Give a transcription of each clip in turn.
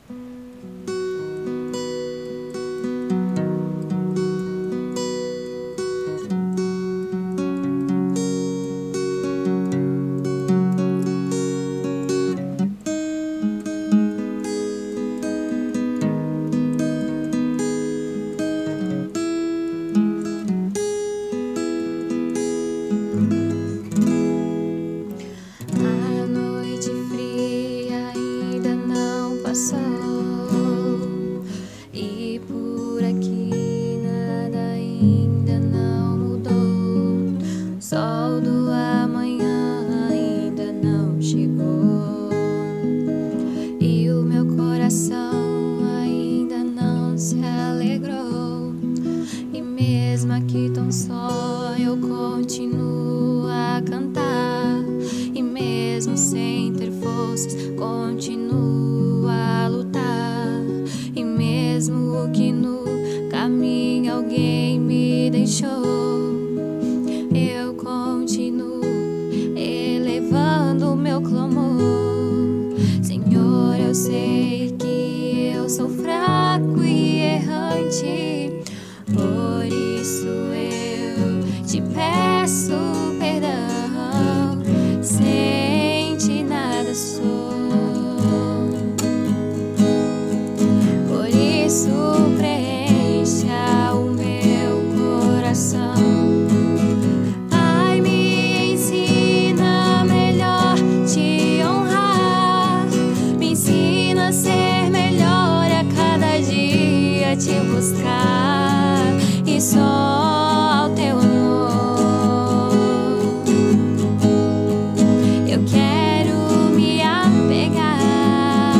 A noite fria ainda não passou, e por aqui nada ainda não mudou. O sol do amanhã ainda não chegou, e o meu coração ainda não se alegrou. E mesmo aqui tão só, eu continuo a cantar. E mesmo sem ter forças, continuo a lutar. E mesmo que no caminho alguém me deixou, eu continuo elevando o meu clamor. Senhor, eu sei que eu sou fraco e errante, por isso eu te peço perdão. Sem ti nada sou, por isso preencha o meu coração. Ai, me ensina melhor te honrar, me ensina a ser melhor a cada dia, te buscar e só ao teu amor eu quero me apegar.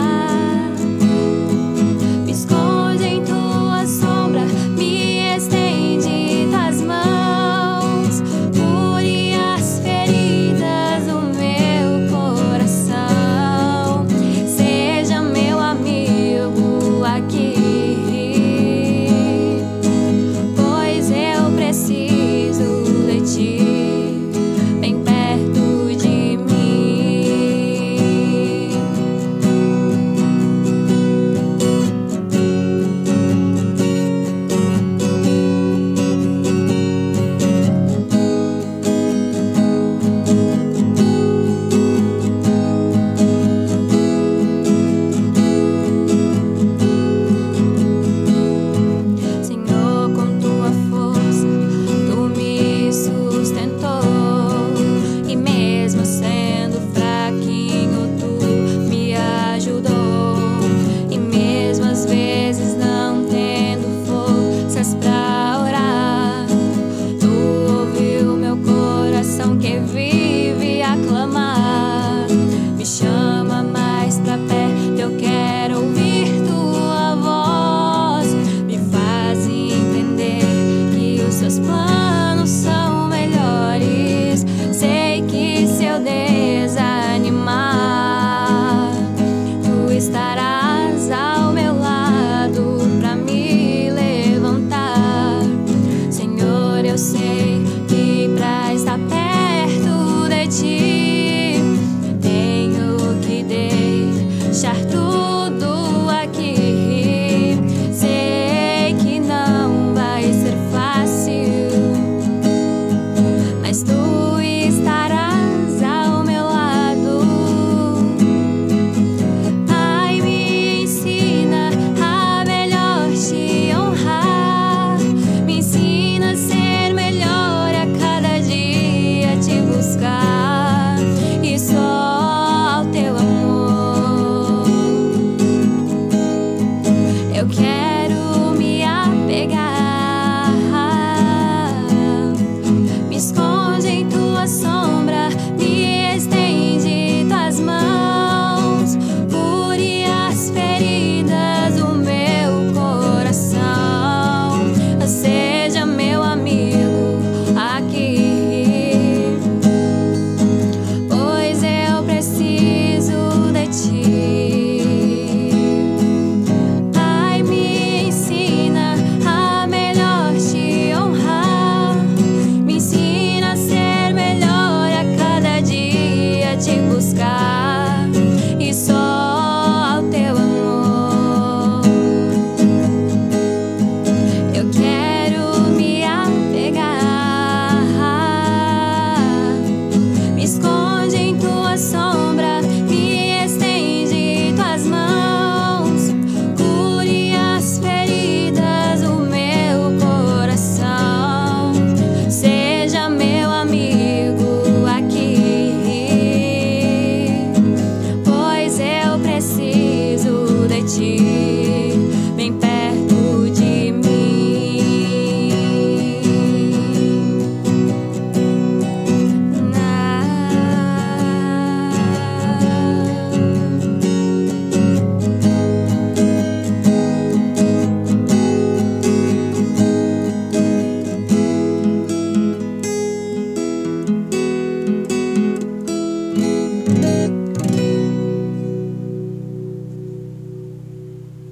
Me esconde em tua sombra, me estende tuas mãos, cure as feridas do meu coração, seja meu amigo aqui. ti.